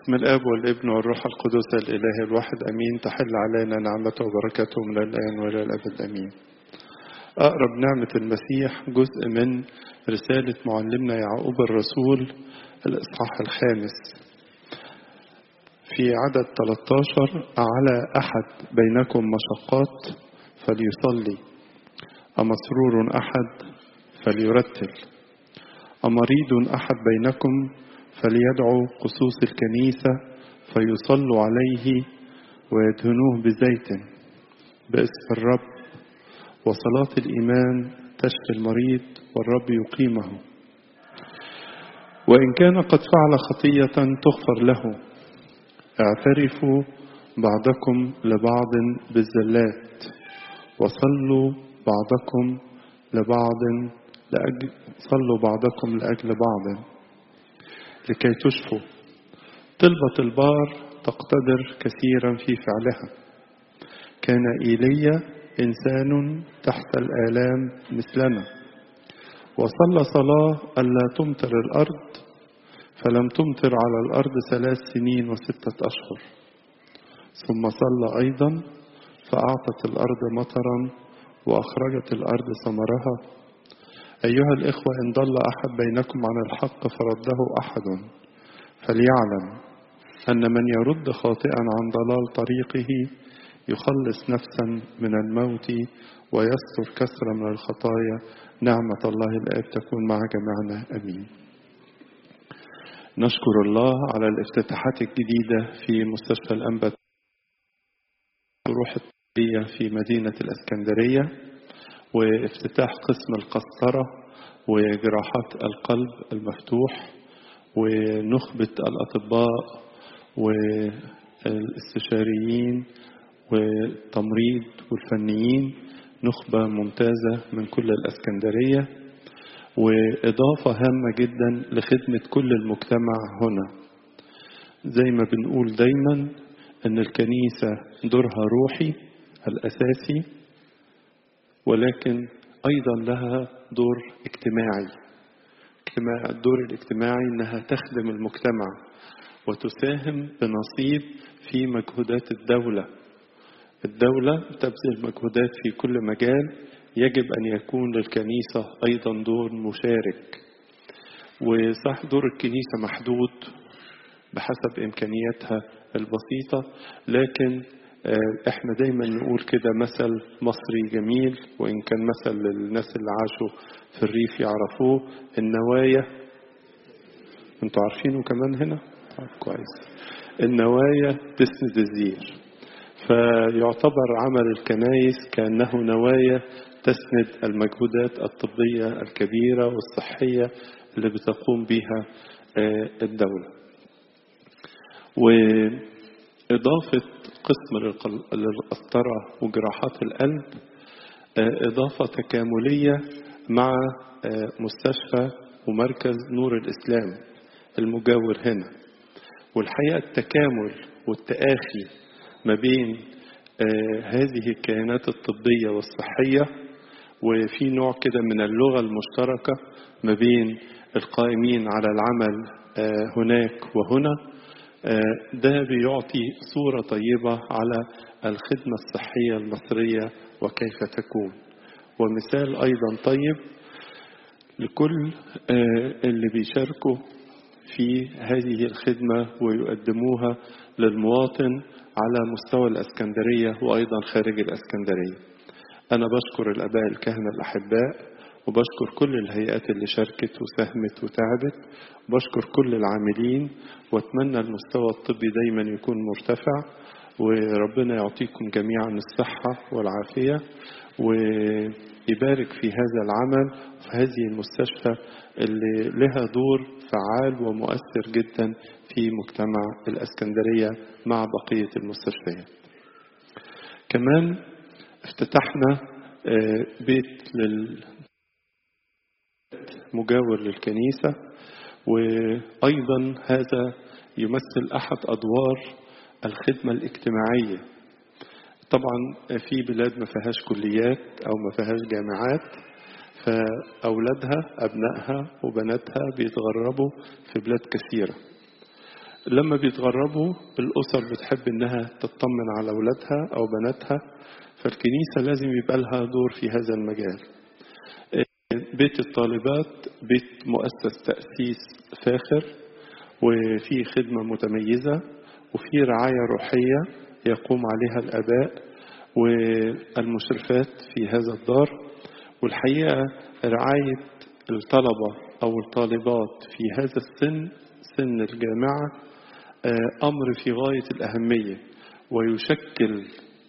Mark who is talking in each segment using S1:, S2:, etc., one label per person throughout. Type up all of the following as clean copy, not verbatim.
S1: من الآب والابن والروح القدس الإله الواحد أمين. تحل علينا نعمته وبركاته من الآن وإلى الأبد أمين. أقرب نعمة المسيح جزء من رسالة معلمنا يعقوب الرسول الإصحاح 5 في عدد 13: على أحد بينكم مشقات فليصلي، أمسرور أحد فليرتل، أمريض أحد بينكم فليدعو قصوص الكنيسة فيصلوا عليه ويدهنوه بزيت باسم الرب، وصلاة الإيمان تشفي المريض والرب يقيمه، وإن كان قد فعل خطية تغفر له. اعترفوا بعضكم لبعض بالزلات، وصلوا بعضكم لأجل بعض لكي تشفوا. طلبة البار تقتدر كثيرا في فعلها. كان إيليا إنسان تحت الآلام مثلنا، وصلى صلاة ألا تمطر الأرض، فلم تمطر على الأرض 3 سنين و6 أشهر. ثم صلى أيضا فأعطت الأرض مطرا وأخرجت الأرض ثمرها. أيها الإخوة، إن ضل أحد بينكم عن الحق فرده أحد، فليعلم أن من يرد خاطئا عن ضلال طريقه يخلص نفسا من الموت ويستر كثرة من الخطايا. نعمة الله الآب تكون مع جميعنا أمين. نشكر الله على الافتتاحات الجديدة في مستشفى الأنبا روح الطبية في مدينة الإسكندرية، وافتتاح قسم القسطرة وجراحات القلب المفتوح، ونخبة الأطباء والاستشاريين والتمريض والفنيين، نخبة ممتازة من كل الإسكندرية، وإضافة هامة جدا لخدمة كل المجتمع هنا. زي ما بنقول دايما أن الكنيسة دورها روحي الأساسي، ولكن أيضا لها دور اجتماعي. الدور الاجتماعي أنها تخدم المجتمع وتساهم بنصيب في مجهودات الدولة. الدولة تبذل مجهودات في كل مجال، يجب أن يكون للكنيسة أيضا دور مشارك. وصح دور الكنيسة محدود بحسب إمكانياتها البسيطة، لكن احنا دايما نقول كده مثل مصري جميل، وإن كان مثل للناس اللي عاشوا في الريف يعرفوه: النوايا. انتوا عارفينه كمان هنا؟ كويس. النوايا تسند الزير. فيعتبر عمل الكنائس كأنه نوايا تسند المجهودات الطبية الكبيرة والصحية اللي بتقوم بها الدولة. وإضافة قسم للقسطرة وجراحات القلب إضافة تكاملية مع مستشفى ومركز نور الإسلام المجاور هنا. والحقيقة التكامل والتآخي ما بين هذه الكيانات الطبية والصحية، وفي نوع كده من اللغة المشتركة ما بين القائمين على العمل هناك وهنا، ده بيعطي صورة طيبة على الخدمة الصحية المصرية وكيف تكون، ومثال أيضا طيب لكل اللي بيشاركوا في هذه الخدمة ويقدموها للمواطن على مستوى الإسكندرية وأيضا خارج الإسكندرية. أنا بشكر الآباء الكهنة الأحباء، وبشكر كل الهيئات اللي شاركت وساهمت وتعبت، وبشكر كل العاملين، واتمنى المستوى الطبي دايما يكون مرتفع، وربنا يعطيكم جميعا الصحة والعافية، ويبارك في هذا العمل وفي هذه المستشفى اللي لها دور فعال ومؤثر جدا في مجتمع الإسكندرية مع بقية المستشفيات. كمان افتتحنا بيت مجاور للكنيسة، وأيضا هذا يمثل أحد أدوار الخدمة الاجتماعية. طبعا في بلاد ما فيهاش كليات أو ما فيهاش جامعات، فأولادها أبنائها وبناتها بيتغربوا في بلاد كثيرة. لما بيتغربوا الأسر بتحب إنها تطمن على أولادها أو بناتها، فالكنيسة لازم يبقى لها دور في هذا المجال. بيت الطالبات بيت مؤسس تأسيس فاخر، وفيه خدمة متميزة، وفيه رعاية روحية يقوم عليها الآباء والمشرفات في هذا الدار. والحقيقة رعاية الطلبة أو الطالبات في هذا السن، سن الجامعة، أمر في غاية الأهمية، ويشكل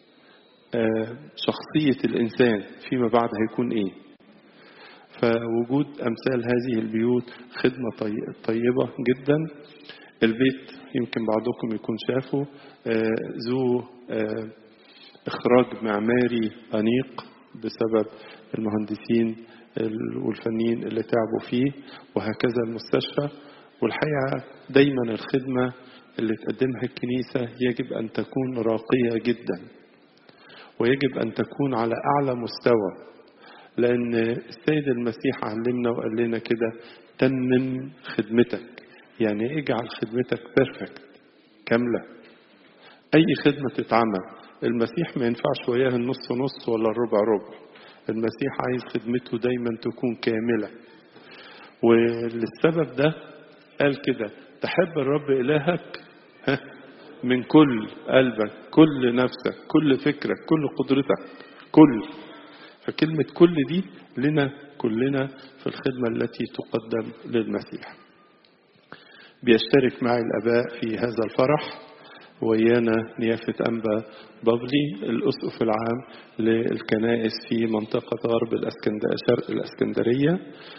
S1: شخصية الإنسان فيما بعد هيكون إيه. فوجود أمثال هذه البيوت خدمة طيبة جدا. البيت يمكن بعضكم يكون شافه ذو إخراج معماري أنيق بسبب المهندسين والفنيين اللي تعبوا فيه، وهكذا المستشفى. والحقيقة دايما الخدمة اللي تقدمها الكنيسة يجب أن تكون راقية جدا، ويجب أن تكون على أعلى مستوى، لأن السيد المسيح علمنا وقال لنا كده: تمم خدمتك، يعني اجعل خدمتك بيرفكت كاملة. أي خدمة تتعمل المسيح ما ينفعش وياه النص نص ولا الربع ربع. المسيح عايز خدمته دايما تكون كاملة، وللسبب ده قال كده: تحب الرب إلهك من كل قلبك، كل نفسك، كل فكرك، كل قدرتك، كل. فكلمة كل دي لنا كلنا في الخدمة التي تقدم للمسيح. بيشترك معي الآباء في هذا الفرح، ويانا نيافة أنبا بابلي الأسقف العام للكنائس في منطقة غرب شرق الإسكندرية،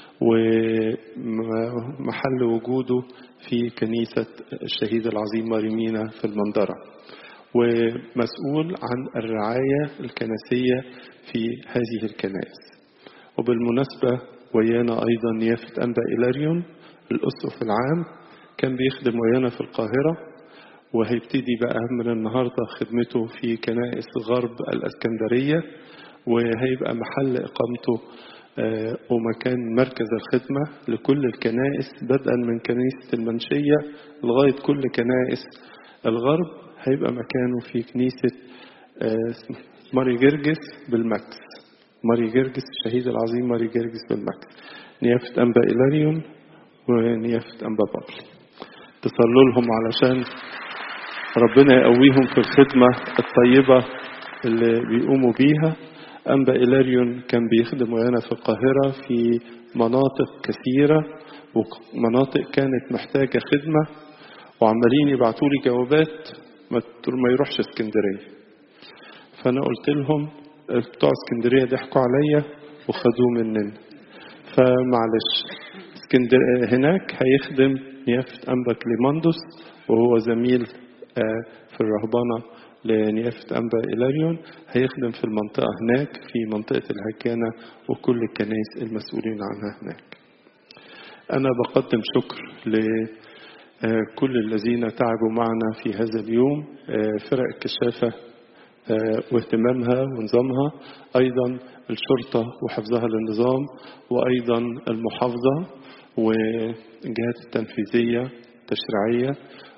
S1: ومحل وجوده في كنيسة الشهيد العظيم ماريمينا في المندرة، ومسؤول عن الرعاية الكنسية في هذه الكنائس. وبالمناسبة ويانا أيضا نيافة أنبا إيلاريون الأسقف العام، كان بيخدم ويانا في القاهرة، وهيبتدي بقى من النهاردة خدمته في كنائس غرب الإسكندرية، وهيبقى محل إقامته ومكان مركز الخدمة لكل الكنائس، بدءا من كنيسة المنشية لغاية كل كنائس الغرب. هيبقى مكانه في كنيسة ماري جرجس بالمكس، ماري جرجس الشهيد العظيم ماري جرجس بالمكس. نيافة أنبا إيلاريون ونيافة أنبا بابلي، تصلوا لهم علشان ربنا يقويهم في الخدمة الطيبة اللي بيقوموا بيها. أنبا إيلاريون كان بيخدم ويانا في القاهرة في مناطق كثيرة، ومناطق كانت محتاجة خدمة، وعمالين يبعتوا لي جوابات ما يروحش اسكندرية. فأنا قلت لهم بتوع اسكندرية ضحكوا عليا وخدوه مننا، فمعلش هناك هيخدم نيافة أنبا كليماندوس، وهو زميل في الرهبانة لنيافة أنبا إيلاريون، هيخدم في المنطقة هناك في منطقة الهكانة وكل الكنائس المسؤولين عنها هناك. أنا بقدم شكر لكل الذين تعبوا معنا في هذا اليوم، فرق الكشافة واهتمامها ونظامها، أيضا الشرطة وحفظها للنظام، وأيضا المحافظة والجهات التنفيذية التشريعية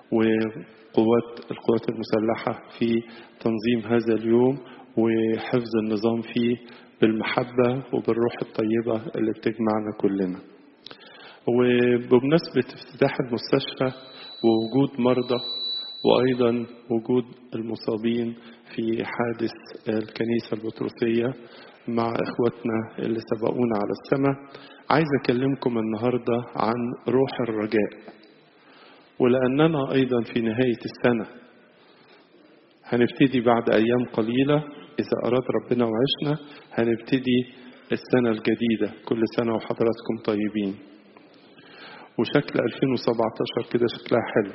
S1: القوات المسلحة في تنظيم هذا اليوم وحفظ النظام فيه بالمحبة وبالروح الطيبة اللي بتجمعنا كلنا. وبمناسبة افتتاح المستشفى ووجود مرضى، وأيضا وجود المصابين في حادث الكنيسة البطرسية مع إخوتنا اللي سبقونا على السماء، عايز أكلمكم النهاردة عن روح الرجاء. ولأننا أيضا في نهاية السنة هنبتدي بعد أيام قليلة إذا أراد ربنا وعشنا، هنبتدي السنة الجديدة. كل سنة وحضراتكم طيبين. وشكل 2017 كده شكلها حلو.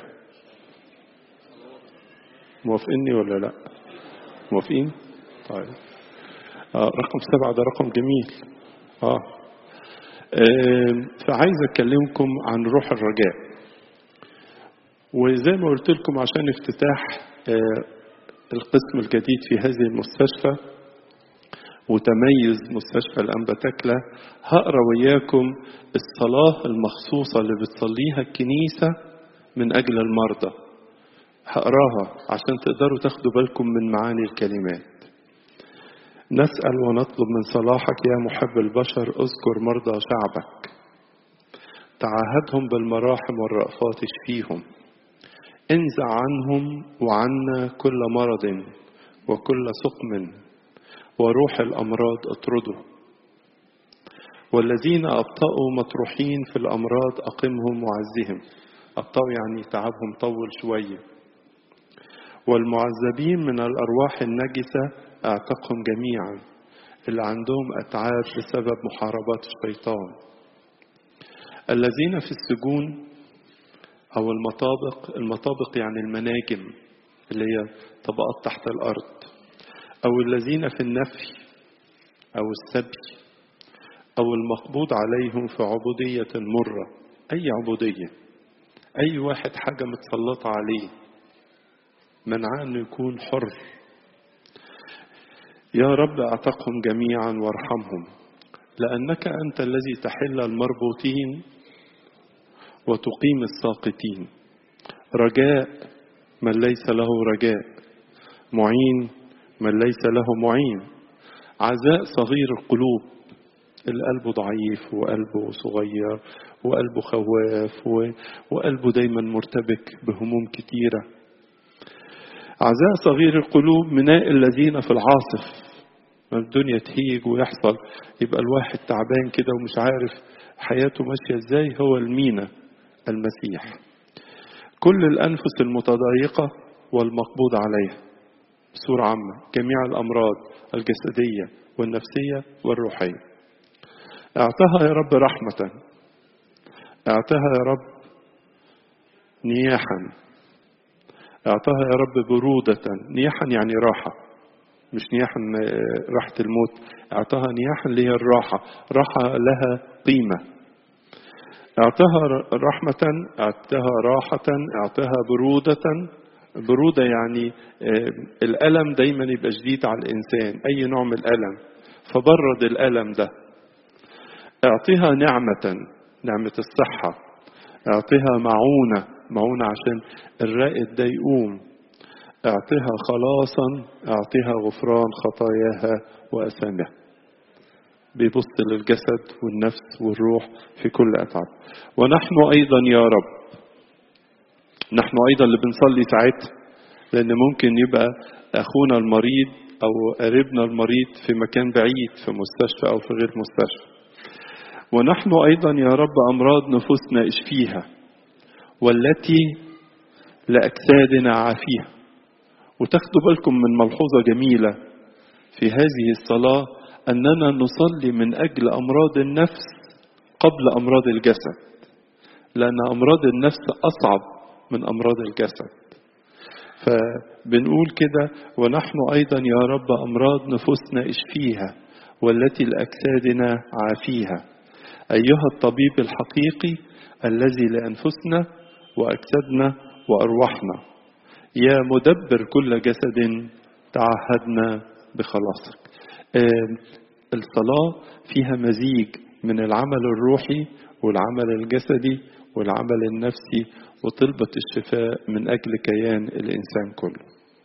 S1: موافقيني ولا لا؟ موافقين؟ طيب. رقم 7 ده رقم جميل. فعايز أكلمكم عن روح الرجاء. وزي ما قلت لكم عشان افتتاح القسم الجديد في هذه المستشفى وتميز مستشفى الأنبا تكلة، هقرأ وياكم الصلاة المخصوصة اللي بتصليها الكنيسة من أجل المرضى. هقراها عشان تقدروا تاخدوا بالكم من معاني الكلمات. نسأل ونطلب من صلاحك يا محب البشر، اذكر مرضى شعبك، تعاهدهم بالمراحم والرأفات اشفيهم، انزع عنهم وعنا كل مرض وكل سقم وروح الأمراض اطرده، والذين أبطأوا مطروحين في الأمراض أقمهم وعزهم. أبطأوا يعني تعبهم طول شوية. والمعذبين من الأرواح النجسة اعتقهم جميعا، اللي عندهم أتعاب بسبب محاربات الشيطان. الذين في السجون أو المطابق يعني المناجم اللي هي طبقات تحت الأرض، أو الذين في النفي أو السبي أو المقبوض عليهم في عبودية مرة. أي عبودية، أي واحد حاجة متسلطة عليه منعاه أنه يكون حر. يا رب اعتقهم جميعا وارحمهم، لأنك أنت الذي تحل المربوطين وتقيم الساقطين. رجاء من ليس له رجاء، معين من ليس له معين. عزاء صغير القلوب، القلب ضعيف وقلبه صغير وقلبه خواف وقلبه دايما مرتبك بهموم كتيرة. عزاء صغير القلوب مناء الذين في العاصف. ما الدنيا تهيج ويحصل يبقى الواحد تعبان كده ومش عارف حياته ماشية ازاي، هو المينا المسيح. كل الأنفس المتضايقة والمقبوض عليها بصورة عامة، جميع الأمراض الجسدية والنفسية والروحية. اعطها يا رب رحمة، اعطها يا رب نياحا، اعطها يا رب برودة. نياحا يعني راحة، مش نياحا راحة الموت، اعطها نياحا اللي هي الراحة، راحة لها قيمة. اعطها رحمة، اعطها راحة، اعطها برودة. برودة يعني الألم دايما يبقى شديد على الإنسان، أي نوع من الألم، فبرد الألم ده. اعطها نعمة، نعمة الصحة. اعطها معونة عشان الرائد ده يقوم. اعطها خلاصا، اعطها غفران خطاياها وأثامها. بيبص للجسد والنفس والروح في كل أتعاب. ونحن أيضا يا رب، نحن أيضا اللي بنصلي ساعتها، لأن ممكن يبقى أخونا المريض أو قريبنا المريض في مكان بعيد، في مستشفى أو في غير مستشفى. ونحن أيضا يا رب أمراض نفوسنا اشفيها، والتي لأجسادنا عافيها. وتاخدوا بالكم من ملحوظة جميلة في هذه الصلاة، أننا نصلي من أجل أمراض النفس قبل أمراض الجسد، لأن أمراض النفس أصعب من أمراض الجسد. فبنقول كده: ونحن أيضا يا رب أمراض نفوسنا اشفيها، والتي لأجسادنا عافيها، أيها الطبيب الحقيقي الذي لأنفسنا وأجسادنا وأرواحنا، يا مدبر كل جسد تعهدنا بخلاصك. الصلاة فيها مزيج من العمل الروحي والعمل الجسدي والعمل النفسي وطلبة الشفاء من أجل كيان الإنسان كله.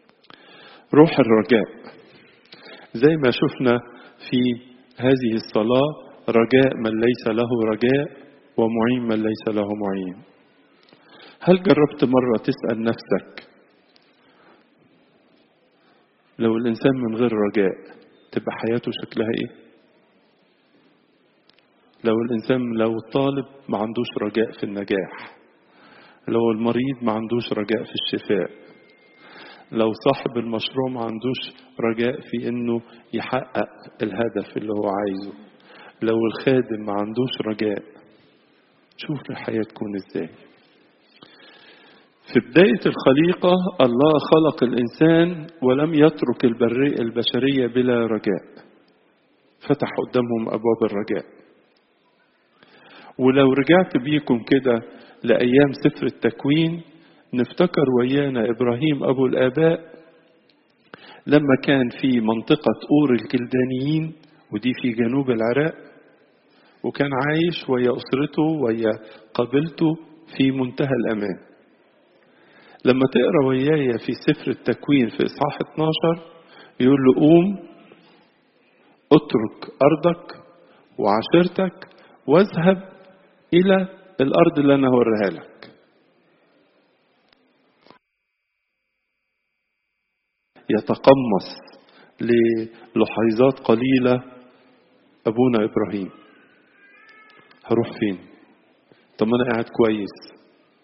S1: روح الرجاء زي ما شفنا في هذه الصلاة، رجاء من ليس له رجاء ومعين من ليس له معين. هل جربت مرة تسأل نفسك لو الإنسان من غير رجاء تبقى حياته شكلها إيه؟ لو الطالب ما عندوش رجاء في النجاح، لو المريض ما عندوش رجاء في الشفاء، لو صاحب المشروع ما عندوش رجاء في إنه يحقق الهدف اللي هو عايزه، لو الخادم ما عندوش رجاء، شوف الحياة تكون إزاي. في بداية الخليقة الله خلق الإنسان ولم يترك البشرية بلا رجاء، فتح قدامهم أبواب الرجاء. ولو رجعت بيكم كده لأيام سفر التكوين، نفتكر ويانا إبراهيم أبو الآباء لما كان في منطقة أور الكلدانيين، ودي في جنوب العراق، وكان عايش ويا أسرته ويا قبيلته في منتهى الأمان. لما تقرأ وياي في سفر التكوين في إصحاح 12 يقول له قوم اترك أرضك وعشيرتك واذهب إلى الأرض اللي أنا هوريها لك. يتقمص للحظات قليلة أبونا إبراهيم، هروح فين؟ طب ما أنا قاعد كويس،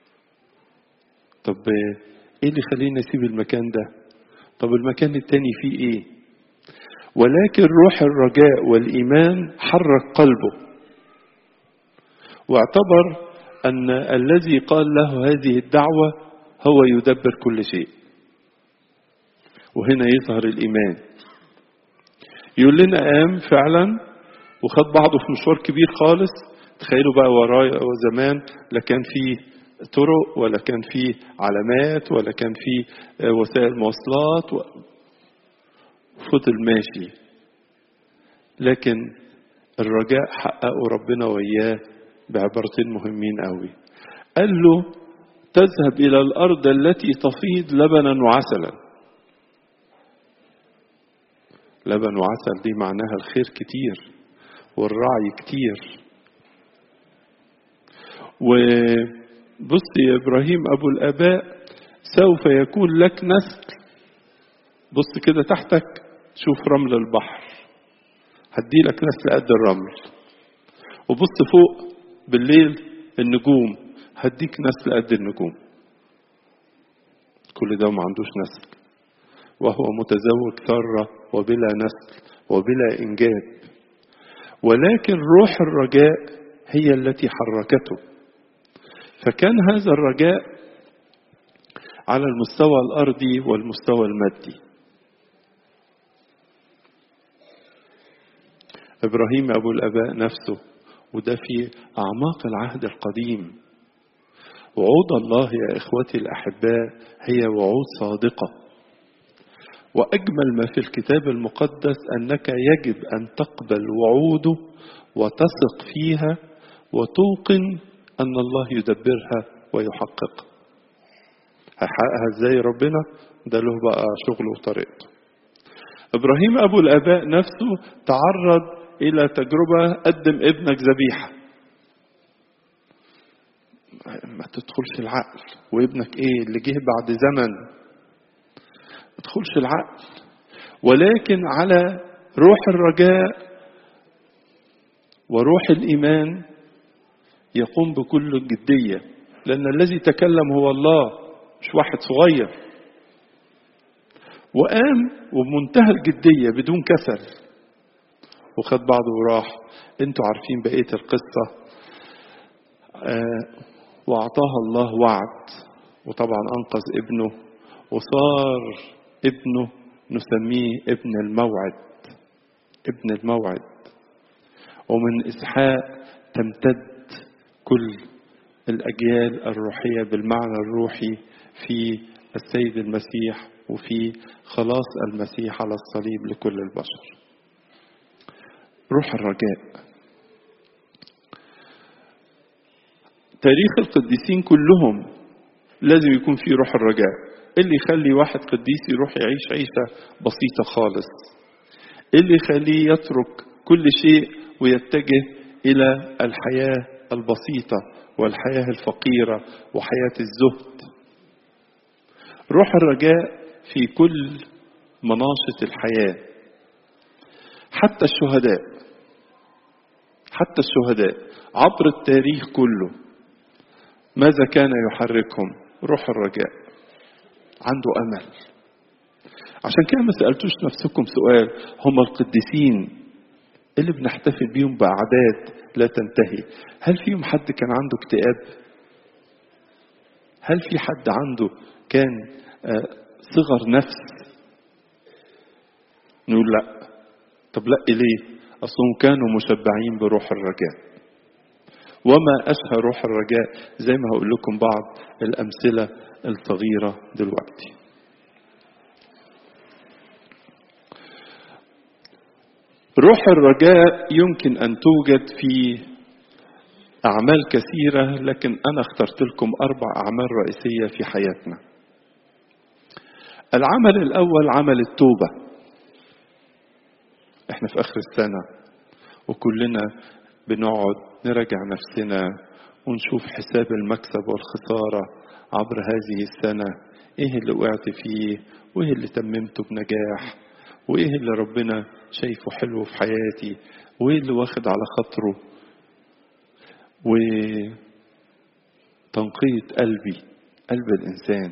S1: طب إيه اللي خليني أسيب المكان ده؟ طب المكان التاني فيه إيه؟ ولكن روح الرجاء والإيمان حرك قلبه، واعتبر أن الذي قال له هذه الدعوة هو يدبر كل شيء. وهنا يظهر الإيمان. يقول لنا قام فعلا وخد بعضه في مشوار كبير خالص. تخيلوا بقى ورايا وزمان لا كان فيه طرق ولا كان فيه علامات ولا كان فيه وسائل مواصلات، فضل ماشي. لكن الرجاء حققه ربنا وإياه بعبارتين مهمين قوي. قال له تذهب إلى الأرض التي تفيض لبنا وعسلا. لبن وعسل دي معناها الخير كتير والرعي كتير. وبص يا إبراهيم أبو الآباء سوف يكون لك نسل. بص كده تحتك شوف رمل البحر، هدي لك نسل قد الرمل. وبص فوق بالليل النجوم، هديك نسل قد النجوم. كل ده ما عندوش نسل، وهو متزوج ثرة وبلا نسل وبلا إنجاب. ولكن روح الرجاء هي التي حركته. فكان هذا الرجاء على المستوى الأرضي والمستوى المادي. إبراهيم أبو الآباء نفسه، وده في أعماق العهد القديم. وعود الله يا إخوتي الأحباء هي وعود صادقة. وأجمل ما في الكتاب المقدس أنك يجب أن تقبل وعوده وتثق فيها وتوقن أن الله يدبرها ويحققها. هيحققها ازاي ربنا؟ ده له بقى شغله وطريقته. إبراهيم أبو الآباء نفسه تعرض إلى تجربة، قدم ابنك ذبيحة. ما تدخلش العقل، وابنك ايه اللي جه بعد زمن، ما تدخلش العقل. ولكن على روح الرجاء وروح الإيمان يقوم بكل جدية، لأن الذي تكلم هو الله مش واحد صغير. وقام وبمنتهى الجدية بدون كسل وخد بعضه وراح. انتوا عارفين بقية القصة. وأعطاها الله وعد، وطبعا أنقذ ابنه، وصار ابنه نسميه ابن الموعد. ابن الموعد. ومن إسحاق تمتد كل الأجيال الروحية بالمعنى الروحي في السيد المسيح وفي خلاص المسيح على الصليب لكل البشر. روح الرجاء. تاريخ القديسين كلهم لازم يكون فيه روح الرجاء. اللي يخلي واحد قديس يروح يعيش عيشة بسيطة خالص، اللي يخليه يترك كل شيء ويتجه إلى الحياة البسيطة والحياة الفقيرة وحياة الزهد. روح الرجاء في كل مناشط الحياة. حتى الشهداء عبر التاريخ كله ماذا كان يحركهم؟ روح الرجاء. عنده أمل. عشان كده ما سألتوش نفسكم سؤال، هم القديسين اللي بنحتفل بيهم بأعداد لا تنتهي، هل فيهم حد كان عنده اكتئاب؟ هل في حد عنده كان صغر نفس؟ نقول لا. طب لا ليه؟ أصلهم كانوا مشبعين بروح الرجاء. وما أشهى روح الرجاء، زي ما هقول لكم بعض الأمثلة الصغيرة دلوقتي. روح الرجاء يمكن أن توجد في أعمال كثيرة، لكن أنا اخترت لكم 4 أعمال رئيسية في حياتنا. العمل الأول عمل التوبة. احنا في آخر السنة وكلنا بنقعد نراجع نفسنا ونشوف حساب المكسب والخسارة عبر هذه السنة، ايه اللي وقعت فيه وايه اللي تممته بنجاح وايه اللي ربنا شايفه حلو في حياتي وايه اللي واخد على خاطره، وتنقية قلب الإنسان،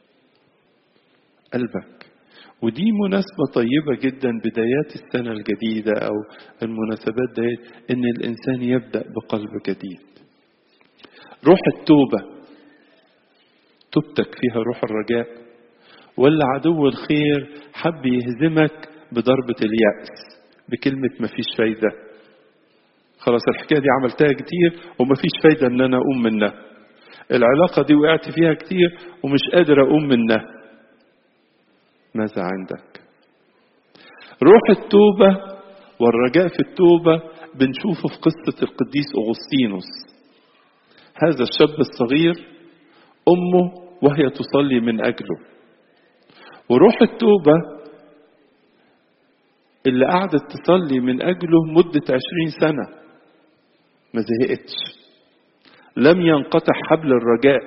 S1: قلبك. ودي مناسبة طيبة جدا بدايات السنة الجديدة أو المناسبات ديت، إن الإنسان يبدأ بقلب جديد. روح التوبة، توبتك فيها روح الرجاء، ولا عدو الخير حب يهزمك بضربة اليأس بكلمة مفيش فايدة، خلاص الحكاية دي عملتها كتير ومفيش فايدة إن أنا أقوم منها، العلاقة دي وقعت فيها كتير ومش قادر أقوم منها. ماذا عندك؟ روح التوبة والرجاء في التوبة بنشوفه في قصة القديس أغسطينوس، هذا الشاب الصغير أمه وهي تصلي من أجله، وروح التوبة اللي قعدت تصلي من أجله مدة 20 سنة ما زهقتش، لم ينقطع حبل الرجاء.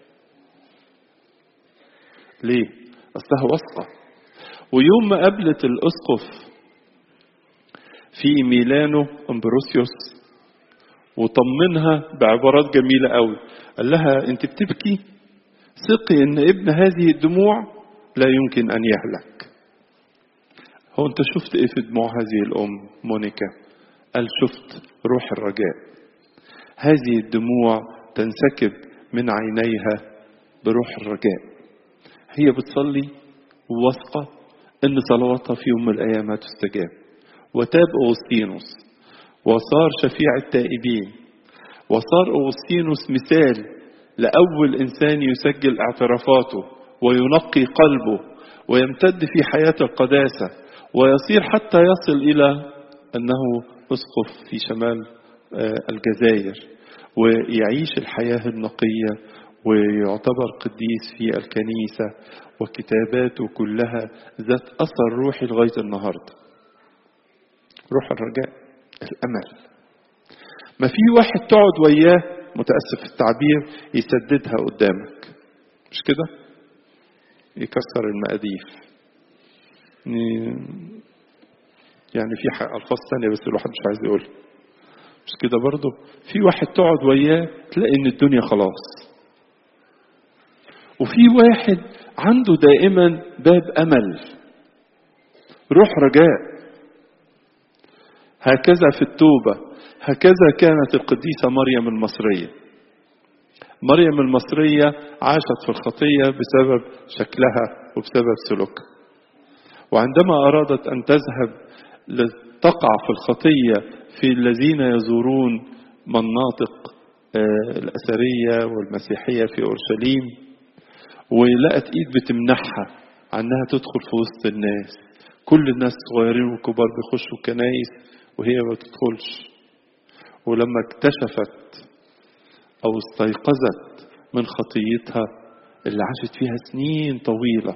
S1: ليه؟ أصلها وثقة. ويوم ما قابلت الأسقف في ميلانو أمبروسيوس وطمنها بعبارات جميلة قوي، قال لها أنت بتبكي، ثقي أن ابن هذه الدموع لا يمكن أن يهلك. هو أنت شفت إيه في دموع هذه الأم مونيكا؟ قال شفت روح الرجاء، هذه الدموع تنسكب من عينيها بروح الرجاء، هي بتصلي وواثقة أن صلواتها في يوم من الأيام هتستجاب. وتاب أغسطينوس وصار شفيع التائبين، وصار أغسطينوس مثال لأول إنسان يسجل اعترافاته وينقي قلبه ويمتد في حياة القداسة، ويصير حتى يصل إلى أنه أسقف في شمال الجزائر ويعيش الحياة النقية ويعتبر قديس في الكنيسة، وكتاباته كلها ذات أثر روحي لغاية النهاردة. روح الرجاء، الأمل. ما في واحد تقعد وياه، متأسف في التعبير، يسددها قدامك، مش كده؟ يكسر المقاديف، يعني في ألفاظ تانية بس الواحد مش عايز يقولها، مش كده برضو؟ في واحد تقعد وياه تلاقي ان الدنيا خلاص، وفي واحد عنده دائما باب أمل، روح رجاء. هكذا في التوبة، هكذا كانت القديسة مريم المصرية. مريم المصرية عاشت في الخطية بسبب شكلها وبسبب سلوكها، وعندما أرادت أن تذهب لتقع في الخطية في الذين يزورون مناطق الأثرية والمسيحية في أورشليم، ولقت إيد بتمنحها عنها تدخل في وسط الناس، كل الناس صغيرين وكبار بيخشوا كنايس وهي ما تدخلش. ولما اكتشفت أو استيقظت من خطيتها اللي عاشت فيها سنين طويلة،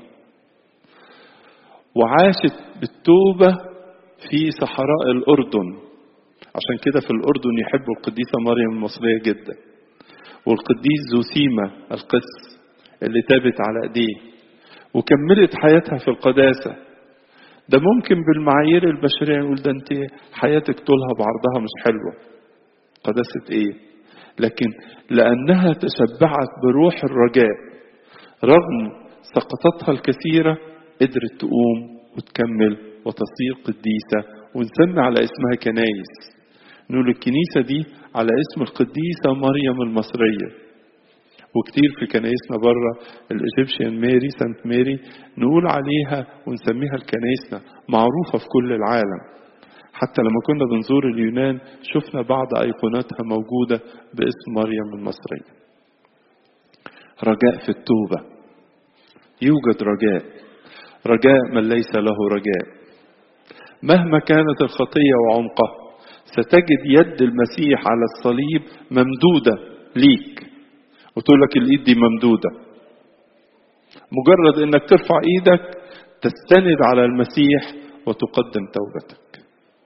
S1: وعاشت بالتوبة في صحراء الأردن، عشان كده في الأردن يحبوا القديسة مريم المصرية جدا، والقديس زوسيما القس اللي تابت على ايديه وكملت حياتها في القداسة. ده ممكن بالمعايير البشرية نقول ده انت حياتك طولها بعرضها مش حلوة، قداسة ايه؟ لكن لأنها تشبعت بروح الرجاء رغم سقطتها الكثيرة قدرت تقوم وتكمل وتصير قديسة، ونسمي على اسمها كنايس، نقول الكنيسة دي على اسم القديسة مريم المصرية. وكتير في كنايسنا بره الإيجيبشن ماري سانت ماري نقول عليها ونسميها الكنايسنا، معروفة في كل العالم. حتى لما كنا بنزور اليونان شفنا بعض أيقوناتها موجودة باسم مريم المصرية. رجاء في التوبة، يوجد رجاء، رجاء من ليس له رجاء. مهما كانت الخطية وعمقها ستجد يد المسيح على الصليب ممدودة ليك، وتقول لك الإيد دي ممدودة. مجرد انك ترفع ايدك تستند على المسيح وتقدم توبتك.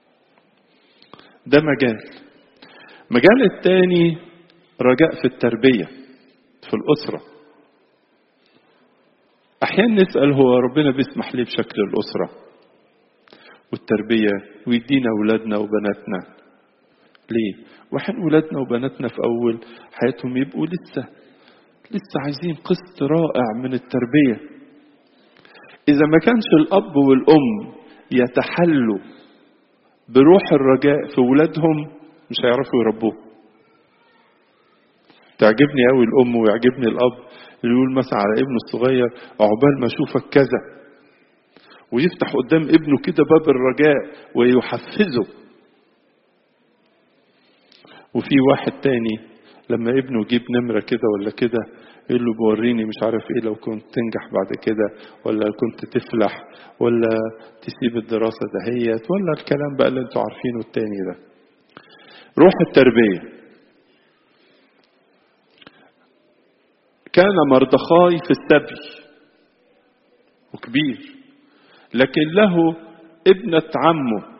S1: ده مجال التاني رجاء في التربية في الأسرة. أحيانا نسأل هو ربنا بيسمح ليه بشكل الأسرة والتربية ويدينا أولادنا وبناتنا ليه؟ وحين أولادنا وبناتنا في أول حياتهم يبقوا لسه عايزين قسط رائع من التربية. إذا ما كانش الأب والأم يتحلوا بروح الرجاء في أولادهم مش هيعرفوا يربوه. تعجبني قوي الأم ويعجبني الأب اللي يقول مثلا على ابنه الصغير عقبال ما أشوفك كذا، ويفتح قدام ابنه كده باب الرجاء ويحفزه. وفي واحد تاني لما ابنه يجيب نمرة كده ولا كده يقول له بوريني مش عارف ايه لو كنت تنجح بعد كده، ولا كنت تفلح، ولا تسيب الدراسة دهيت، ولا الكلام بقى اللي انتوا عارفينه التاني ده. روح التربية. كان مردخاي في السبي وكبير، لكن له ابنة عمه،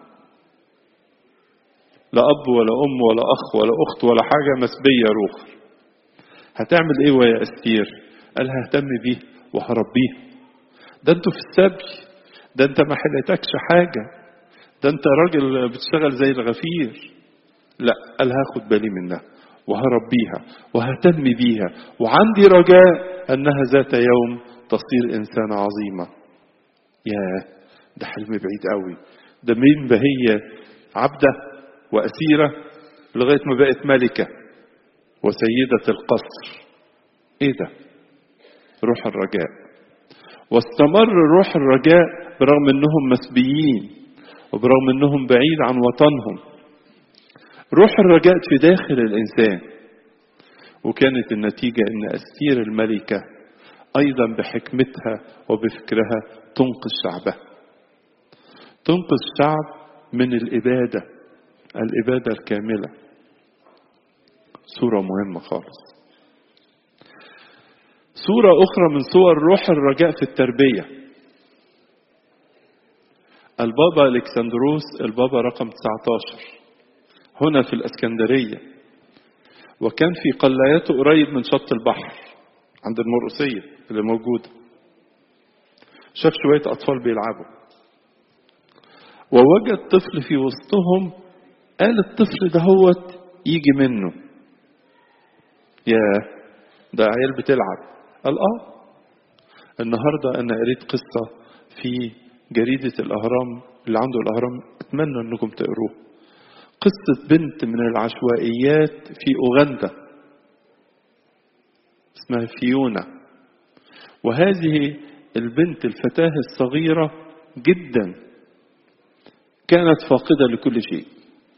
S1: لا أب ولا أم ولا أخ ولا أخت ولا حاجة، مسبية روخر. هتعمل إيه ويا أستير؟ قال ههتم بيه وهربيه. ده أنتوا في السبي، ده أنت ما حلتكش حاجة، ده أنت راجل بتشتغل زي الغفير. لا، قال هاخد بالي منها وهربيها وههتم بيها، وعندي رجاء أنها ذات يوم تصير إنسانة عظيمة. ياه، ده حلم بعيد قوي. ده مين هي عبدة وأسيرة لغاية ما بقت ملكة وسيدة القصر. ايه ده؟ روح الرجاء. واستمر روح الرجاء برغم انهم مسبيين وبرغم انهم بعيد عن وطنهم. روح الرجاء في داخل الانسان. وكانت النتيجة ان أستير الملكة ايضا بحكمتها وبفكرها تنقذ شعبها، تنقذ الشعب من الإبادة الكاملة. صورة مهمة خالص. صورة أخرى من صور روح الرجاء في التربية، البابا الكسندروس، البابا رقم 19 هنا في الإسكندرية، وكان في قلايته قريب من شط البحر عند المرقسية اللي موجودة. شاف شوية أطفال بيلعبوا ووجد طفل في وسطهم، قال الطفل ده هو يجي منه. يا ده عيال بتلعب. قال النهاردة أنا قريت قصة في جريدة الأهرام، اللي عنده الأهرام أتمنى أنكم تقروه. قصة بنت من العشوائيات في أوغندا اسمها فيونا. وهذه البنت الفتاة الصغيرة جدا كانت فاقدة لكل شيء.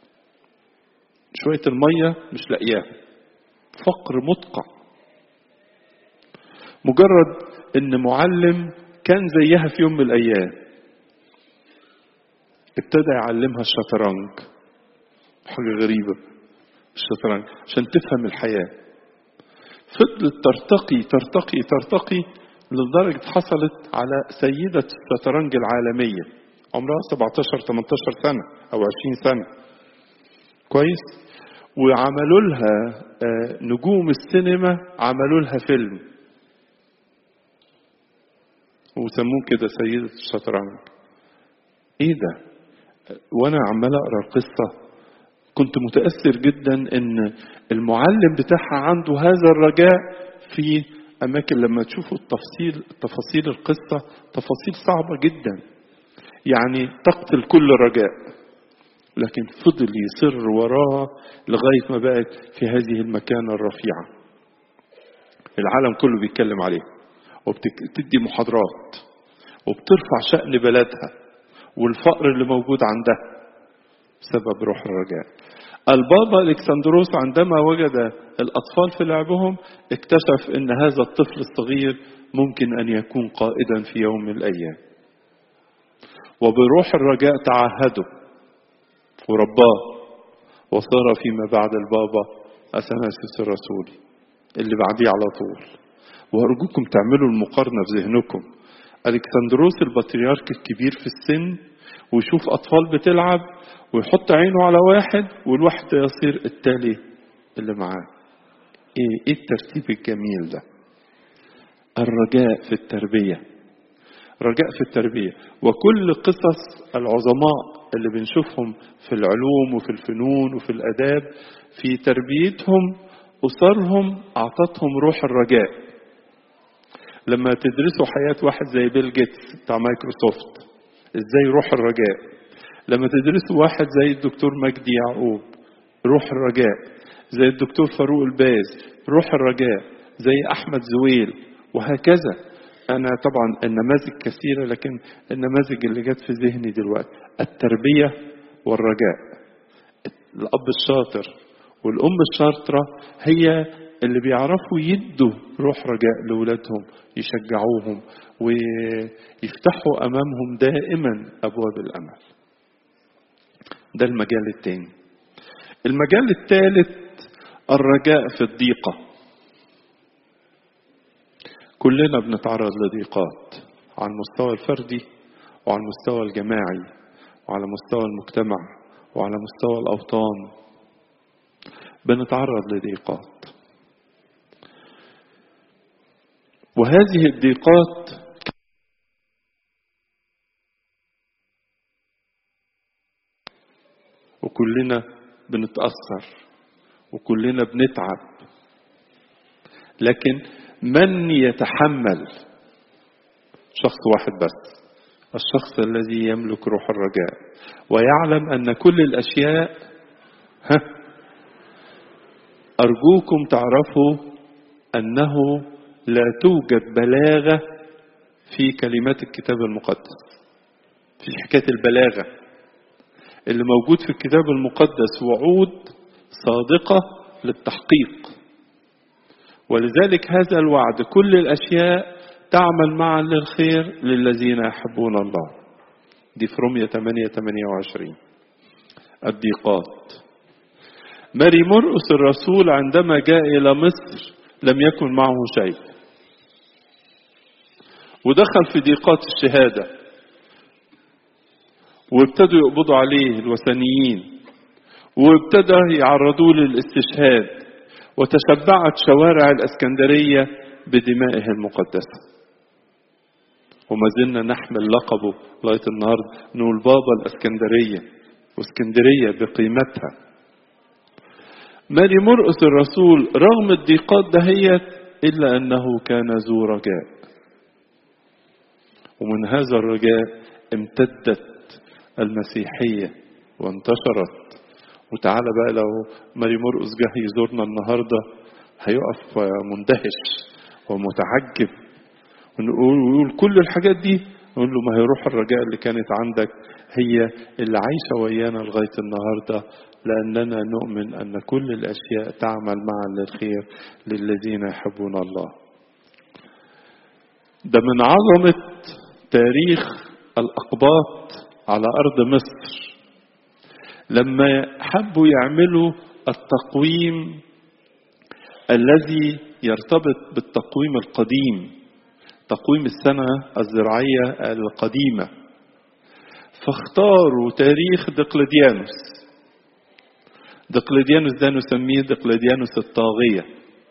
S1: شوية المية مش لاقياها، فقر مدقع. مجرد ان معلم كان زيها في يوم من الايام ابتدى يعلمها الشطرنج. حاجة غريبة الشطرنج عشان تفهم الحياة. فضلت ترتقي ترتقي ترتقي لدرجة حصلت على سيدة الشطرنج العالمية، عمرها 17-18 سنة أو 20 سنة. كويس. وعملوا لها نجوم السينما عملوا لها فيلم وسموه كده سيدة الشطرنج. ايه ده؟ وانا عمال اقرا القصة كنت متأثر جدا ان المعلم بتاعها عنده هذا الرجاء في اماكن. لما تشوفوا تفاصيل القصة تفاصيل صعبة جدا، يعني تقتل كل رجاء، لكن فضل يصر وراها لغاية ما بقت في هذه المكانة الرفيعة. العالم كله بيتكلم عليها وبتدي محاضرات وبترفع شأن بلدها والفقر اللي موجود عندها بسبب روح الرجاء. البابا الكسندروس عندما وجد الأطفال في لعبهم اكتشف أن هذا الطفل الصغير ممكن أن يكون قائدا في يوم من الأيام، وبروح الرجاء تعهده ورباه، وصار فيما بعد البابا أثناسيوس الرسولي اللي بعديه على طول. وأرجوكم تعملوا المقارنة في ذهنكم. ألكسندروس البطريرك الكبير في السن ويشوف أطفال بتلعب ويحط عينه على واحد والواحد يصير التالي اللي معاه. إيه الترتيب الجميل ده؟ الرجاء في التربية، رجاء في التربية. وكل قصص العظماء اللي بنشوفهم في العلوم وفي الفنون وفي الآداب في تربيتهم أسرهم أعطتهم روح الرجاء. لما تدرسوا حياة واحد زي بيل جيتس بتاع مايكروسوفت، ازاي روح الرجاء. لما تدرسوا واحد زي الدكتور مجدي يعقوب، روح الرجاء. زي الدكتور فاروق الباز، روح الرجاء. زي أحمد زويل، وهكذا. أنا طبعا النماذج كثيرة، لكن النماذج اللي جت في ذهني دلوقتي التربية والرجاء. الأب الشاطر والأم الشاطرة هي اللي بيعرفوا يدوا روح رجاء لأولادهم، يشجعوهم ويفتحوا أمامهم دائما أبواب الأمل. ده المجال الثاني. المجال الثالث الرجاء في الضيقة. كلنا بنتعرض لضيقات على المستوى الفردي وعلى المستوى الجماعي وعلى مستوى المجتمع وعلى مستوى الأوطان. بنتعرض لضيقات، وهذه الضيقات وكلنا بنتأثر وكلنا بنتعب، لكن من يتحمل؟ شخص واحد بس، الشخص الذي يملك روح الرجاء ويعلم أن كل الأشياء أرجوكم تعرفوا أنه لا توجد بلاغة في كلمات الكتاب المقدس. في حكاية البلاغة اللي موجود في الكتاب المقدس وعود صادقة للتحقيق، ولذلك هذا الوعد كل الأشياء تعمل معا للخير للذين يحبون الله. دي في رومية 8:28. الضيقات. ماري مرقس الرسول عندما جاء إلى مصر لم يكن معه شيء، ودخل في ضيقات الشهادة، وابتدوا يقبضوا عليه الوثنيين، وابتدى يعرضوه للاستشهاد، وتشبعت شوارع الإسكندرية بدمائه المقدسة. وما زلنا نحمل لقبه لغاية النهاردة، نقول بابا الإسكندرية، واسكندرية بقيمتها. ماري مرقس الرسول رغم الضيقات دهيت إلا أنه كان ذو رجاء، ومن هذا الرجاء امتدت المسيحية وانتشرت. وتعالى بقى لو ماري مرقس جه يزورنا النهاردة هيقف مندهش ومتعجب، ويقول كل الحاجات دي، نقول له ما هي روح الرجاء اللي كانت عندك هي اللي عايشة ويانا لغاية النهاردة، لأننا نؤمن أن كل الأشياء تعمل معا للخير للذين يحبون الله. ده من عظمة تاريخ الأقباط على أرض مصر لما حبوا يعملوا التقويم الذي يرتبط بالتقويم القديم، تقويم السنة الزراعية القديمة، فاختاروا تاريخ دقلديانوس. دقلديانوس ده نسميه دقلديانوس الطاغية.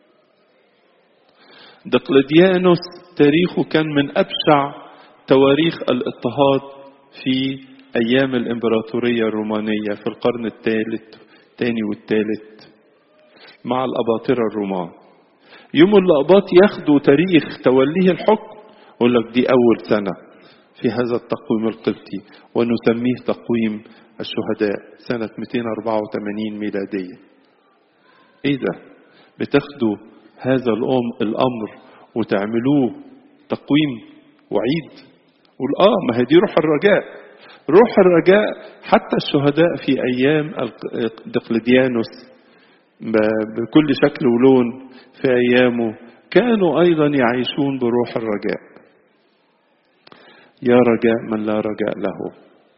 S1: دقلديانوس تاريخه كان من أبشع تواريخ الاضطهاد في أيام الإمبراطورية الرومانية في القرن الثاني والثالث مع الأباطرة الرومان. يوم الأقباط ياخدوا تاريخ توليه الحكم يقول لك دي أول سنة في هذا التقويم القبطي، ونسميه تقويم الشهداء سنة 284 ميلادية. إيه ده؟ بتاخدوا هذا الأمر وتعملوه تقويم وعيد؟ قول ما هي دي روح الرجاء. روح الرجاء حتى الشهداء في أيام دقلديانوس بكل شكل ولون في أيامه كانوا أيضا يعيشون بروح الرجاء. يا رجاء من لا رجاء له.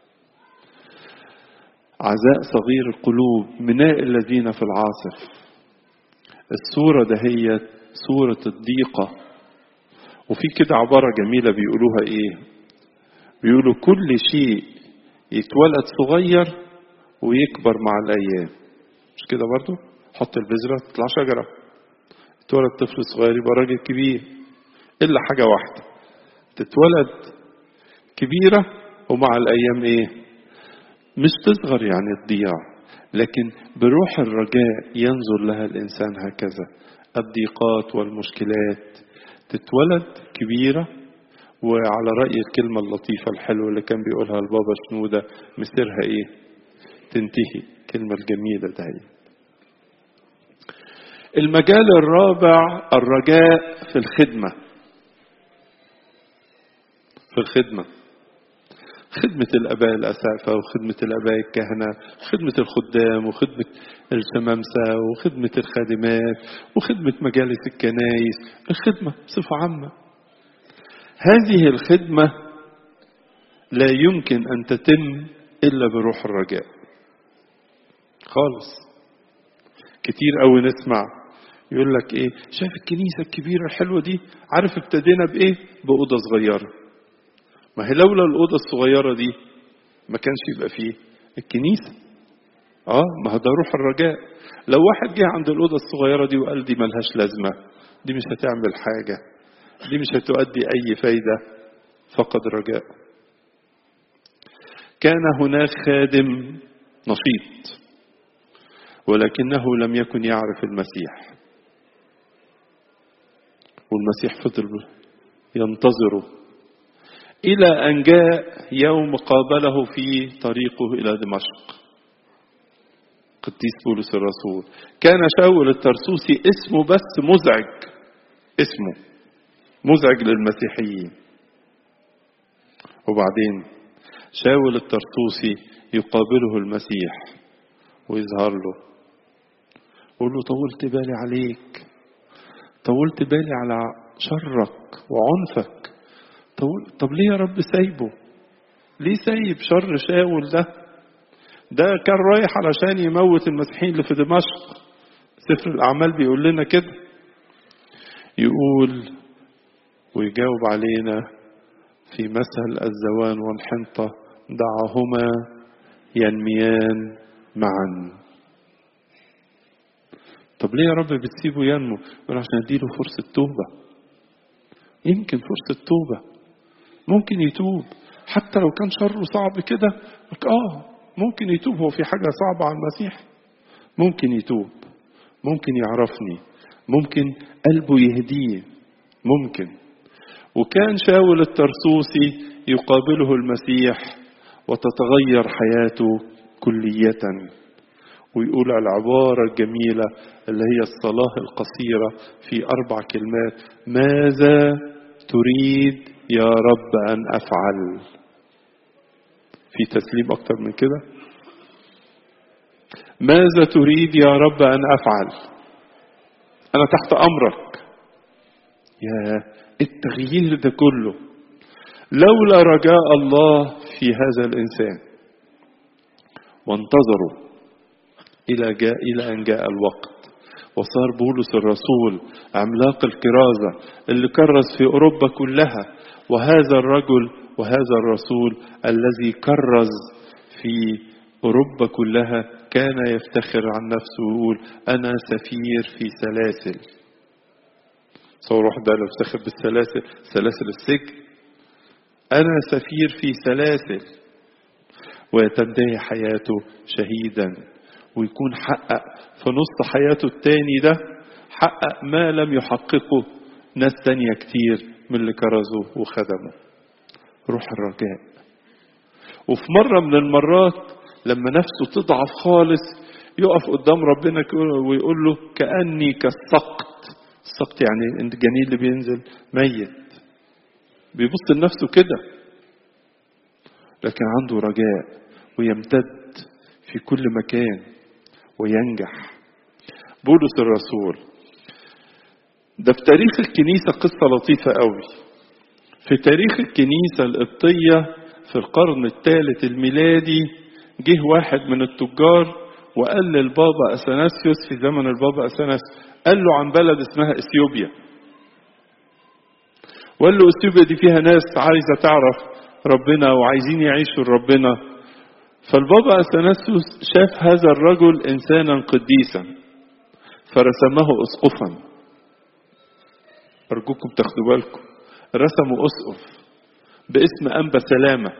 S1: عزاء صغير القلوب مناء الذين في العاصف. الصورة ده هي صورة الضيقة وفي كده عبارة جميلة بيقولوها ايه؟ بيقولوا كل شيء يتولد صغير ويكبر مع الأيام. مش كده برضو؟ حط البذرة تطلع شجرة، يتولد طفل صغير يبقى راجل كبير، إلا حاجة واحدة تتولد كبيرة ومع الأيام إيه؟ مش تصغر يعني تضيع، لكن بروح الرجاء ينظر لها الإنسان هكذا. الضيقات والمشكلات تتولد كبيرة، وعلى رأي الكلمة اللطيفة الحلوة اللي كان بيقولها البابا شنودة، مسيرها إيه؟ تنتهي. كلمة الجميلة ده هي. المجال الرابع الرجاء في الخدمة. في الخدمة، خدمة الآباء الأسافة وخدمة الآباء الكهنة، خدمة الخدام وخدمة الشمامسة وخدمة الخادمات وخدمة مجالس الكنائس، الخدمة بصفة عامة. هذه الخدمة لا يمكن أن تتم إلا بروح الرجاء خالص. كتير قوي نسمع يقول لك ايه، شايف الكنيسة الكبيرة الحلوة دي؟ عارف ابتدينا بايه؟ بأوضة صغيرة. ما هي لولا الأوضة الصغيرة دي ما كانش يبقى فيه الكنيسة. ما هو ده روح الرجاء. لو واحد جه عند الأوضة الصغيرة دي وقال دي ملهاش لازمة، دي مش هتعمل حاجة، دي مش هتؤدي أي فايدة، فقد رجاء. كان هناك خادم نشيط ولكنه لم يكن يعرف المسيح، والمسيح فضل ينتظره إلى أن جاء يوم قابله في طريقه إلى دمشق قديس بولس الرسول. كان شاول الترسوسي اسمه بس مزعج، اسمه مزعج للمسيحيين. وبعدين شاول الترسوسي يقابله المسيح ويظهر له، يقول له طولت بالي عليك، طولت بالي على شرك وعنفك. طب ليه يا رب سايبه؟ ليه سايب شر شاول ده؟ ده كان رايح علشان يموت المسيحيين اللي في دمشق. سفر الأعمال بيقول لنا كده، يقول ويجاوب علينا في مثل الزوان والحنطة دعهما ينميان معا. طب ليه يا رب بتسيبه ينمو؟ يقول عشان اديله فرصة توبة. يمكن فرصة توبة، ممكن يتوب حتى لو كان شره صعب كده. ممكن يتوب. هو في حاجة صعبة على المسيح؟ ممكن يتوب، ممكن يعرفني، ممكن قلبه يهديه، ممكن. وكان شاول الترسوسي يقابله المسيح وتتغير حياته كلية. ويقول العبارة الجميلة اللي هي الصلاة القصيرة في 4 كلمات: ماذا تريد يا رب أن أفعل؟ في تسليم أكتر من كده؟ ماذا تريد يا رب أن أفعل؟ أنا تحت أمرك. يا التغيير ده كله لولا رجاء الله في هذا الإنسان. وانتظروا إلى أن جاء الوقت، وصار بولس الرسول عملاق الكرازة اللي كرز في أوروبا كلها. وهذا الرجل وهذا الرسول الذي كرز في أوروبا كلها كان يفتخر عن نفسه ويقول أنا سفير في سلاسل. صور واحد بقى يفتخر بالسلاسل، سلاسل السجن. أنا سفير في سلاسل. ويتنتهي حياته شهيدا، ويكون حقق في نص حياته التاني ده حقق ما لم يحققه ناس تانية كتير من اللي كرزوا وخدموا. روح الرجاء. وفي مرة من المرات لما نفسه تضعف خالص يقف قدام ربنا ويقول له كأني كالسقط. السقط يعني الجنين اللي بينزل ميت، بيبص لنفسه كده، لكن عنده رجاء ويمتد في كل مكان وينجح. بولس الرسول ده في تاريخ الكنيسة قصة لطيفة قوي. في تاريخ الكنيسة القبطية في القرن الثالث الميلادي جه واحد من التجار وقال للبابا أثناسيوس في زمن البابا أثناسيوس، قال له عن بلد اسمها إثيوبيا، وقال له اثيوبيا دي فيها ناس عايزة تعرف ربنا وعايزين يعيشوا ربنا. فالبابا أثناسيوس شاف هذا الرجل إنسانا قديسا فرسمه أسقفا. أرجوكم تاخدوا بالكم، رسموا أسقف باسم أنبا سلامة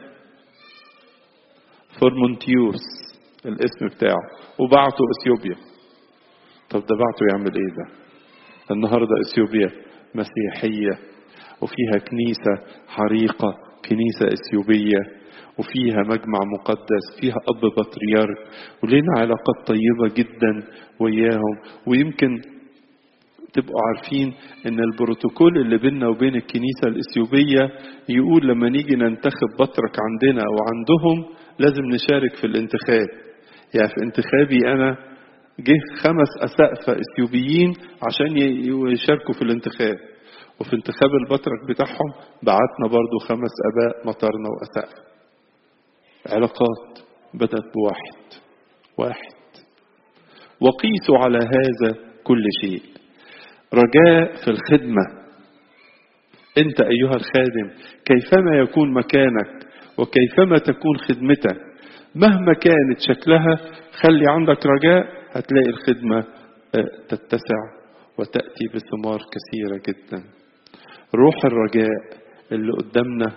S1: فورمونتيوس الاسم بتاعه، وبعته اثيوبيا. طب ده بعته يعمل ايه ده؟ النهارده اثيوبيا مسيحيه وفيها كنيسه حريقه، كنيسه اثيوبيه، وفيها مجمع مقدس، فيها اب بطريرك، ولنا علاقات طيبه جدا وياهم. ويمكن تبقوا عارفين ان البروتوكول اللي بيننا وبين الكنيسه الاثيوبيه يقول لما نيجي ننتخب بطرك عندنا او عندهم لازم نشارك في الانتخاب. يعني في انتخابي انا جه 5 أسقفة اثيوبيين عشان يشاركوا في الانتخاب، وفي انتخاب البطرك بتاعهم بعتنا برضو 5 اباء مطرنا واسقفة. علاقات بدأت واحد. وقيسوا على هذا كل شيء. رجاء في الخدمة. انت ايها الخادم كيفما يكون مكانك وكيفما تكون خدمتك مهما كانت شكلها، خلي عندك رجاء، هتلاقي الخدمة تتسع وتأتي بثمار كثيرة جدا. روح الرجاء اللي قدامنا،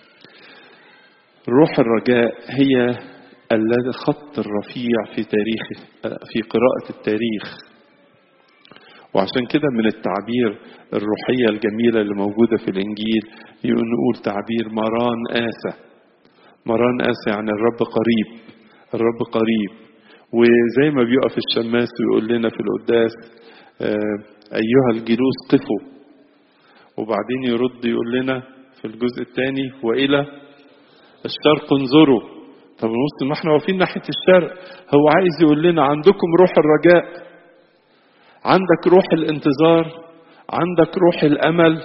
S1: روح الرجاء هي الخط الرفيع في تاريخ، في قراءة التاريخ. وعشان كده من التعبير الروحية الجميلة اللي موجودة في الإنجيل نقول تعبير مران آسى. مران آسى يعني الرب قريب، الرب قريب. وزي ما بيقف الشماس ويقول لنا في القداس أيها الجلوس قفوا، وبعدين يرد يقول لنا في الجزء الثاني وإلى الشرق انظروا. طب نص ما احنا واقفين ناحية الشرق، هو عايز يقول لنا عندكم روح الرجاء، عندك روح الانتظار، عندك روح الأمل.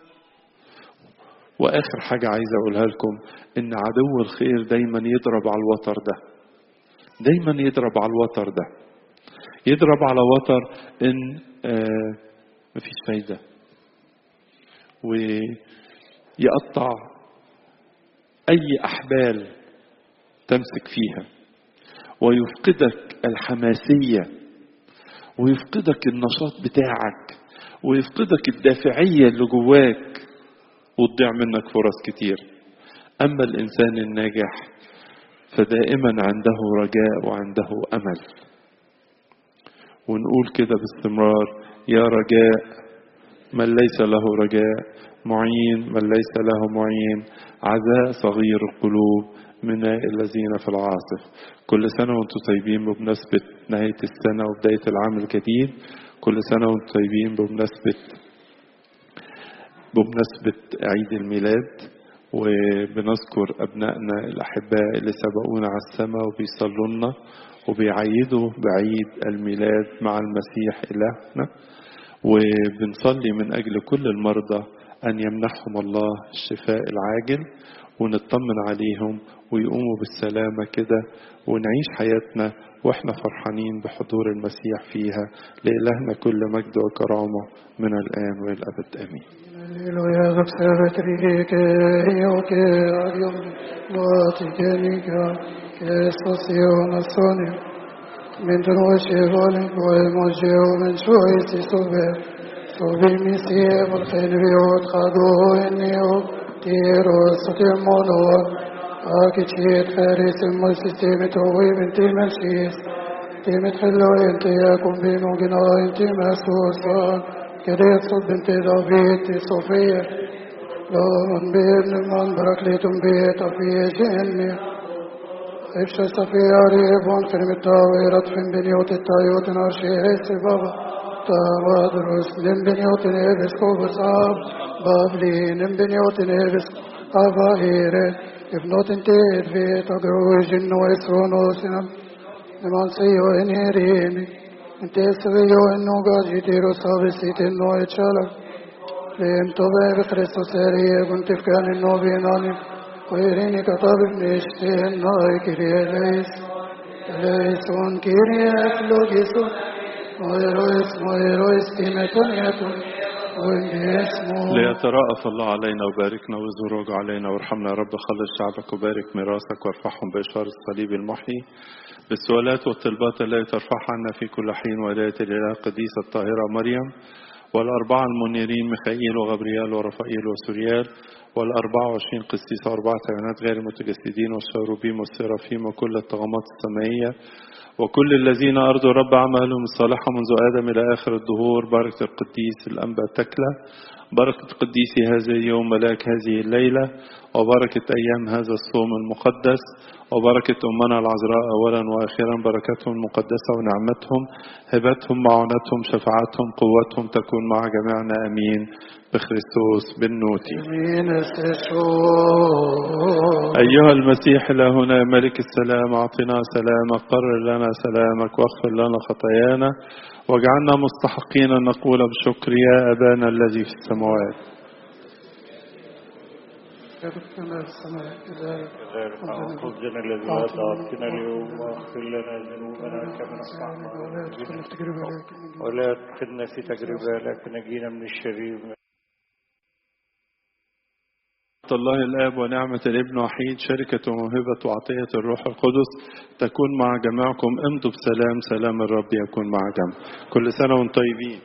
S1: وآخر حاجة عايز أقولها لكم إن عدو الخير دايما يضرب على الوتر ده، دايما يضرب على الوتر ده، يضرب على وتر إن مفيش فايدة، ويقطع أي أحبال تمسك فيها، ويفقدك الحماسية، ويفقدك النشاط بتاعك، ويفقدك الدافعية اللي جواك، وتضيع منك فرص كتير. أما الإنسان الناجح فدائما عنده رجاء وعنده أمل. ونقول كده باستمرار يا رجاء من ليس له رجاء، معين من ليس له معين، عزاء صغير القلوب من الذين في العاصف. كل سنة وانتم طيبين بمناسبة نهاية السنة وبداية العام الجديد. كل سنة وانتم طيبين بمناسبة عيد الميلاد، وبنذكر أبنائنا الأحباء اللي سبقونا على السماء وبيصلوا لنا وبيعيدوا بعيد الميلاد مع المسيح إلهنا. وبنصلي من أجل كل المرضى أن يمنحهم الله الشفاء العاجل، ونطمن عليهم ويقوموا بالسلامة كده، ونعيش حياتنا وإحنا فرحانين بحضور المسيح فيها. لإلهنا كل مجد وكرامة من الآن والأبد آمين.
S2: من دروشي ولك والموجي ومن شويتي صوبي مسيح والخير بيوت خادوه إنيو تيرو ستيمونو آكتشيت خارس المسيستيمي توي بنتي ملشيس تيمت حلو انتي يكون بينو جنا انتي مسوسان كريت صد بنتي دافيتي صوفية لون بيبن من بركليتم بيت أفيه جنة إفشى صفية ريبون كلمة تاويرت في بنيوت التايوت نارشي هيسي بابا تابادرس لم بنيوت نيبس كوبس آب بابلي لم بنيوت نيبس آبا هيري ابنوت انتيد في تقروي جنو اسرونو سنم نمان سيو انهيريني انتي سويو انو قاجي تيرو سابسيت انو اتشالك لم توبي بخريستو سيريه كنت فكان انو بيناني ويريني كتاب نشتين ناي كريه ليسون كريه فلوجيسون مويرويس تيمتون يتون اسمه
S1: ليترأف الله علينا وباركنا ويزور علينا وارحمنا يا رب. خلص شعبك وبارك ميراثك وارفعهم بإشارة الصليب المحيي بالسؤالات والطلبات التي ترفعها عنا في كل حين. ولاية الإله القديسة الطاهرة مريم والأربعة المنيرين ميخائيل وغبريال ورفائيل وسوريال وال24 قسيس وأربعة كهنات غير المتجسدين والشاروبيم والسرافيم وكل الطغمات السمائية وكل الذين أرضوا رب أعمالهم الصالحة منذ آدم إلى آخر الدهور. بركة القديس الأنبا تكلة، بركة قديس هذا اليوم ملاك هذه الليلة، وبركة أيام هذا الصوم المقدس، وبركة أمنا العذراء أولا وآخرا. بركتهم المقدسة ونعمتهم هبتهم معونتهم شفاعتهم قوتهم تكون مع جميعنا أمين بخريستوس بالنوتي. أيها المسيح إلهنا ملك السلام أعطنا سلامك، قرر لنا سلامك واغفر لنا خطايانا واجعلنا مستحقين أن نقول بشكر يا أبانا الذي في السماوات.
S3: خبزنا الذي أعطينا اليوم واغفر لنا ذنوبنا كما نغفر ولا تدخلنا في تجربة لكن نجينا من الشرير.
S1: الله الآب ونعمة الابن وحيد شركة وموهبة وعطية الروح القدس تكون مع جميعكم. امضوا بسلام، سلام الرب يكون مع جميع. كل سنة وانتم طيبين.